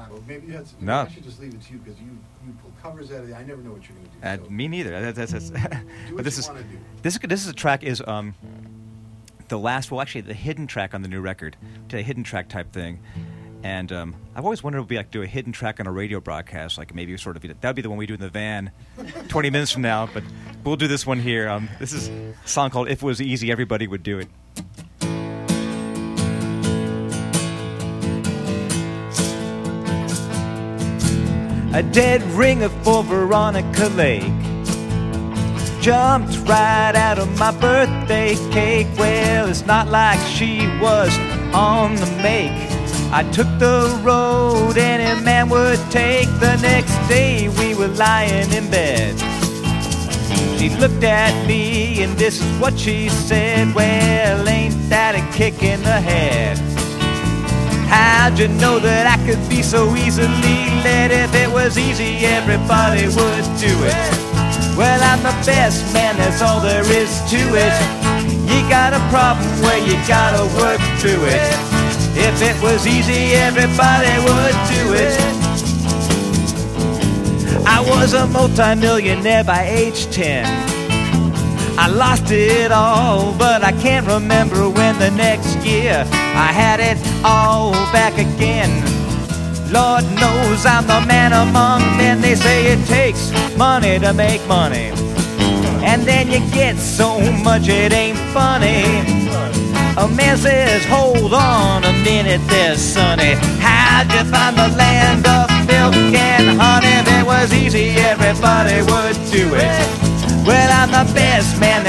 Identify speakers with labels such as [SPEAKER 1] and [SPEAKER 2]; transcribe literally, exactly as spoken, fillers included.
[SPEAKER 1] Well, maybe you had. To,
[SPEAKER 2] No.
[SPEAKER 1] I should just leave it to you because you you pull covers out of it. I never know what you're going to do.
[SPEAKER 2] Uh,
[SPEAKER 1] so
[SPEAKER 2] me neither. That's, that's, that's
[SPEAKER 1] do
[SPEAKER 2] but
[SPEAKER 1] what
[SPEAKER 2] this
[SPEAKER 1] you
[SPEAKER 2] is
[SPEAKER 1] want to do.
[SPEAKER 2] this is this is a track is um the last well actually the hidden track on the new record, a hidden track type thing, and um, I've always wondered if it'd be like do a hidden track on a radio broadcast, like maybe sort of that'd be the one we do in the van, twenty minutes from now. But we'll do this one here. Um, this is a song called "If It Was Easy, Everybody Would Do It." A dead ringer for Veronica Lake jumped right out of my birthday cake. Well, it's not like she was on the make. I took the road any man would take. The next day we were lying in bed. She looked at me and this is what she said. Well, ain't that a kick in the head? How'd you know that I could be so easily led? If it was easy, everybody would do it. Well, I'm the best man, that's all there is to it. You got a problem, well, you gotta work through it. If it was easy, everybody would do it. I was a multi-millionaire by age ten. I lost it all, but I can't remember when the next year I had it all back again. Lord knows I'm the man among men. They say it takes money to make money, and then you get so much it ain't funny. A man says, hold on a minute there, sonny. How'd you find the land of milk and honey? If it was easy, everybody would do it. Well, I'm the best man